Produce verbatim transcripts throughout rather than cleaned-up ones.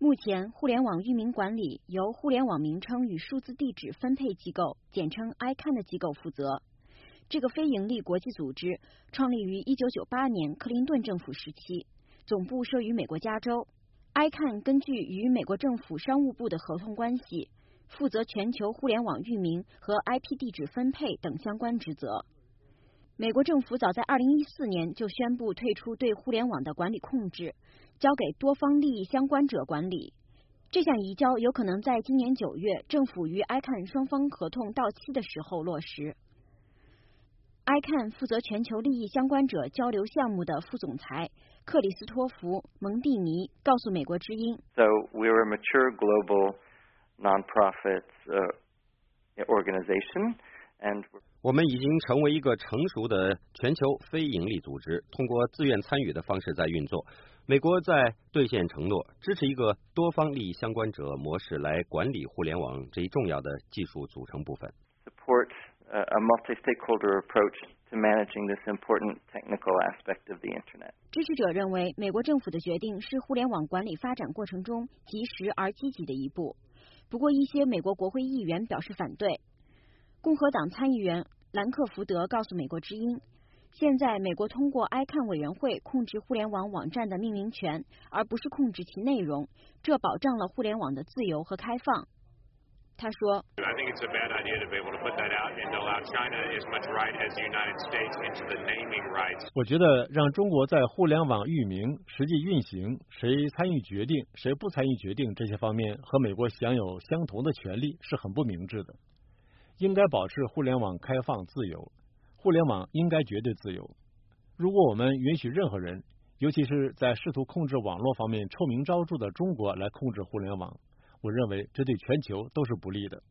目前，互联网域名管理由互联网名称与数字地址分配机构，简称 I C A N 的机构负责。这个非营利国际组织创立于一九九八年克林顿政府时期，总部设于美国加州。I C A N 根据与美国政府商务部的合同关系，负责全球互联网域名和 I P 地址分配等相关职责。美国政府早在二零一四年就宣布退出对互联网的管理控制，交给多方利益相关者管理。这项移交有可能在今年九月政府与 I C A N 双方合同到期的时候落实。I C A N 负责全球利益相关者交流项目的副总裁克里斯托弗·蒙蒂尼告诉美国之音 So we're a mature global non-profit uh, organization, and 我们已经成为一个成熟的全球非营利组织，通过自愿参与的方式在运作。美国在兑现承诺，支持一个多方利益相关者模式来管理互联网这一重要的技术组成部分。 Support a multi-stakeholder approach to managing this important technical aspect of the Internet. 支持者认为，美国政府的决定是互联网管理发展过程中及时而积极的一步。不过，一些美国国会议员表示反对。共和党参议员兰克福德告诉美国之音，现在美国通过 I C A N 委员会控制互联网网站的命名权，而不是控制其内容，这保障了互联网的自由和开放。他说 I think it's a bad idea to be able to put that out and allow China as much right as the United States into the naming rights. 我觉得让中国在互联网域名、实际运行、谁参与决定、谁不参与决定这些方面和美国享有相同的权利是很不明智的。应该保持互联网开放自由，互联网应该绝对自由。如果我们允许任何人，尤其是在试图控制网络方面臭名昭著的中国来控制互联网，我认为这对全球都是不利的。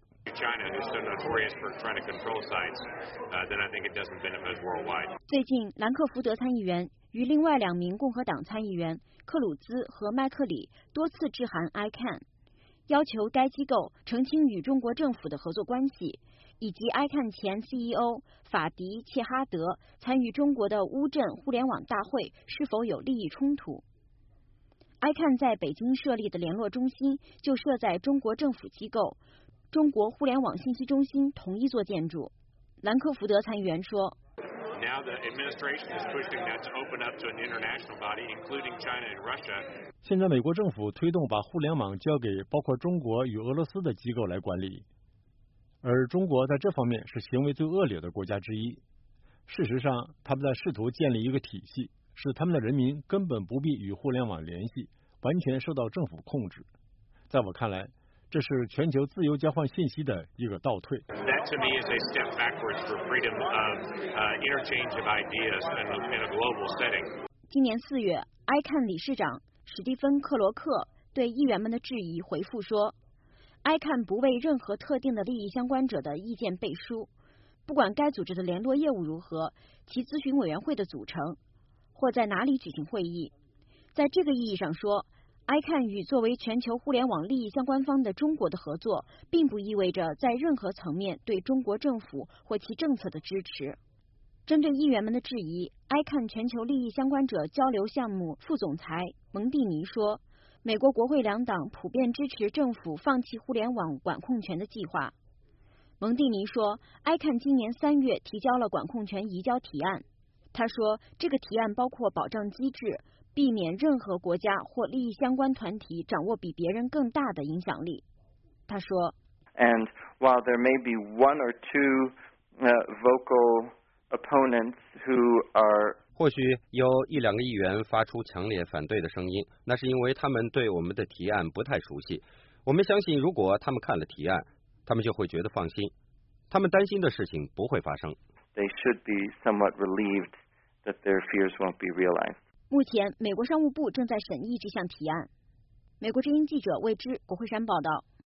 最近，兰克福德参议员与另外两名共和党参议员克鲁兹和麦克里多次致函 I C A N， 要求该机构澄清与中国政府的合作关系，以及 I C A N 前 C E O 法迪切哈德参与中国的乌镇互联网大会是否有利益冲突。I C A N 在北京设立的联络中心就设在中国政府机构中国互联网信息中心同一座建筑。兰克福德参议员说， 现在美国政府推动把互联网交给包括中国与俄罗斯的机构来管理，而中国在这方面是行为最恶劣的国家之一。事实上，他们在试图建立一个体系，使他们的人民根本不必与互联网联系，完全受到政府控制。在我看来，这是全球自由交换信息的一个倒退。 今年四月 ，I C A N 理事长史蒂芬·克罗克对议员们的质疑回复说 ，I C A N 不为任何特定的利益相关者的意见背书，不管该组织的联络业务如何，其咨询委员会的组成，或在哪里举行会议。在这个意义上说，I C A N 与作为全球互联网利益相关方的中国的合作，并不意味着在任何层面对中国政府或其政策的支持。针对议员们的质疑 ，I C A N 全球利益相关者交流项目副总裁蒙蒂尼说，美国国会两党普遍支持政府放弃互联网管控权的计划。蒙蒂尼说 ，I C A N 今年三月提交了管控权移交提案。他说，这个提案包括保障机制，避免任何国家或利益相关团体掌握比别人更大的影响力。他说 And while there may be one or two uh, vocal opponents who are 或许有一两个议员发出强烈反对的声音，那是因为他们对我们的提案不太熟悉。我们相信，如果他们看了提案，他们就会觉得放心。他们担心的事情不会发生。 They should be somewhat relieved that their fears won't be realized. 目前，美国商务部正在审议这项提案。美国之音记者魏之，国会山报道。